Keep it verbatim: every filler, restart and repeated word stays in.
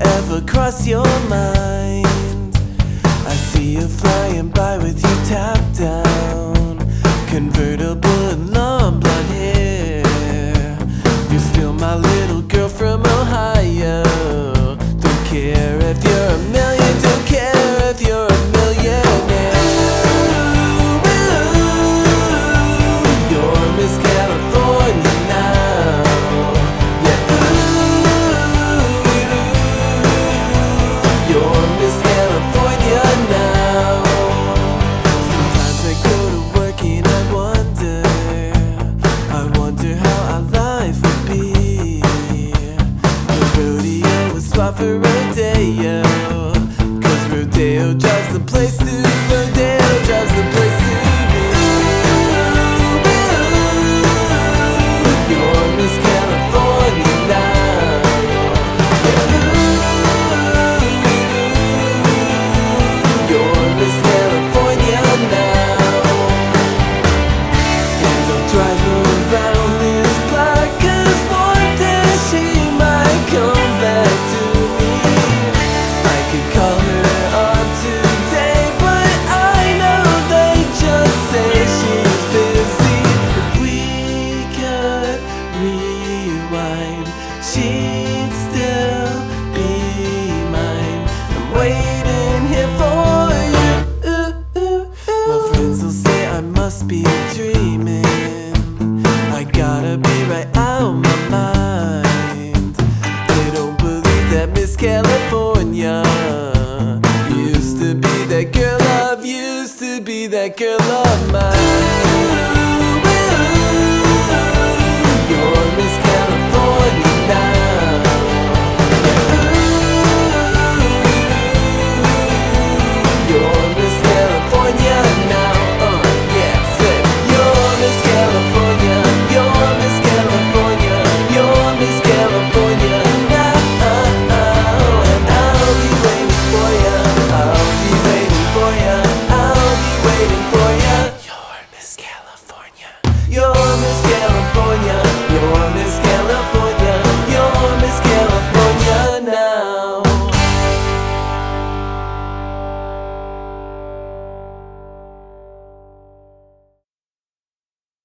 ever cross your mind? I see you flying by with you top down, convertible and long blonde hair. You're still my little girl from Ohio. Don't care if you're a million, don't care if you're a millionaire. You're Miss California now. Yeah, you're Miss California now. Sometimes I go to work and I wonder, I wonder how our life would be. The rodeo was swap for rodeo, cause rodeo drives the place to, rodeo drives the place to be. You're Miss California now. You're Miss California now. And I'll drive her around this block, cause one day she might come back to me. I could call her up today, but I know they just say she's busy. If we could rewind, she'd still be mine. I'm waiting here for you. My friends will say I must be dreaming, I gotta be right out my mind. They don't believe that Miss California